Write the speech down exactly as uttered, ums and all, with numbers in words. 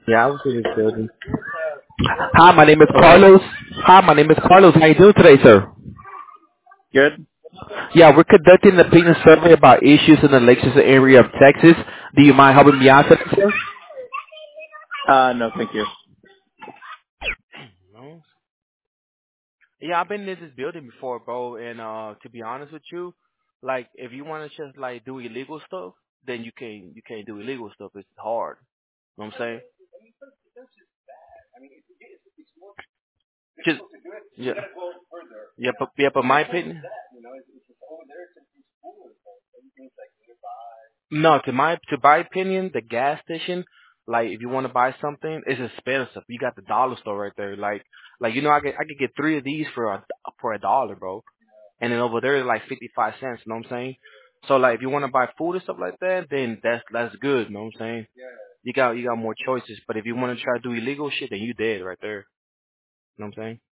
Yeah, I was in this building. Hi, my name is Hello? Carlos. Hi, my name is Carlos. How you doing today, sir? Good? Yeah, we're conducting an opinion survey about issues in the Lexington area of Texas. Do you mind helping me out today, sir? Uh, no, thank you. No. Yeah, I've been in this building before, bro. And uh, to be honest with you, like if you want to just like do illegal stuff, then you can you can't do illegal stuff. It's hard. You know what I'm saying? Just yeah, yeah, but yeah, but my opinion. No, to my to my opinion, the gas station, like if you want to buy something, it's expensive. You got the dollar store right there. Like like you know, I could I could get three of these for a for a dollar, bro. And then over there, it's like fifty five cents. You know what I'm saying? So like, if you want to buy food and stuff like that, then that's that's good. You know what I'm saying? You got you got more choices. But if you want to try to do illegal shit, then you dead right there. You know what I'm saying?